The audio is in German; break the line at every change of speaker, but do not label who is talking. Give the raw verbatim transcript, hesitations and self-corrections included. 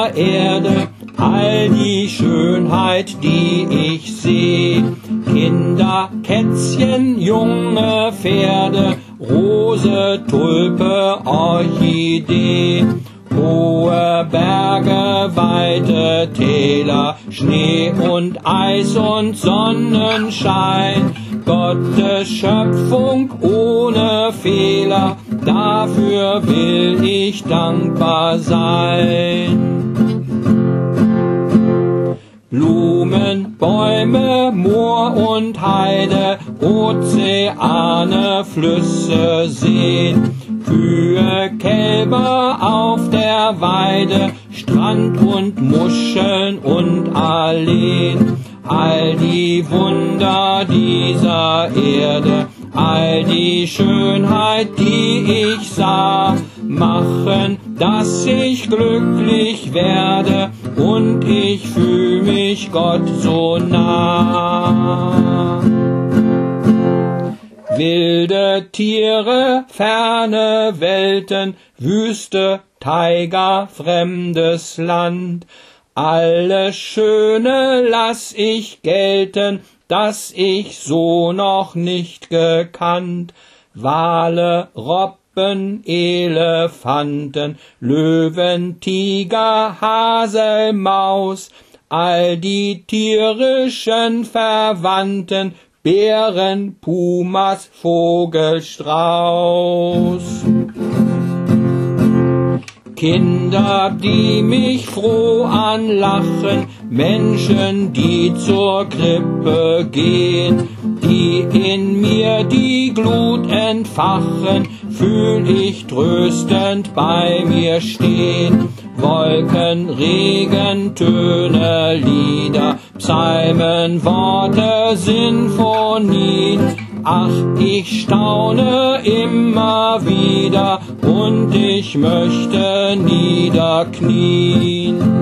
dieser Erde, all die Schönheit, die ich seh. Kinder, Kätzchen, junge Pferde, Rose, Tulpe, Orchidee. Hohe Berge, weite Täler, Schnee und Eis und Sonnenschein. Gottes Schöpfung ohne Fehler, dafür will ich dankbar sein. Blumen, Bäume, Moor und Heide, Ozeane, Flüsse, Seen, Kühe, Kälber auf der Weide, Strand und Muscheln und Alleen. All die Wunder dieser Erde, all die Schönheit, die ich sah, machen, dass ich glücklich werde und ich fühl mich Gott so nah. Wilde Tiere, ferne Welten, Wüste, Taiga, fremdes Land, alles Schöne lass ich gelten, das ich so noch nicht gekannt. Wale, Robben, Elefanten, Löwen, Tiger, Hasel, Maus, all die tierischen Verwandten, Bären, Pumas, Vogel, Strauß. Kinder, die mich froh anlachen, Menschen, die zur Krippe gehen, die in mir die Glut entfachen, fühl ich tröstend bei mir stehen. Wolken, Regen, Töne, Lieder, Psalmen, Worte, Sinfonien. Ach, ich staune immer wieder und ich möchte niederknien.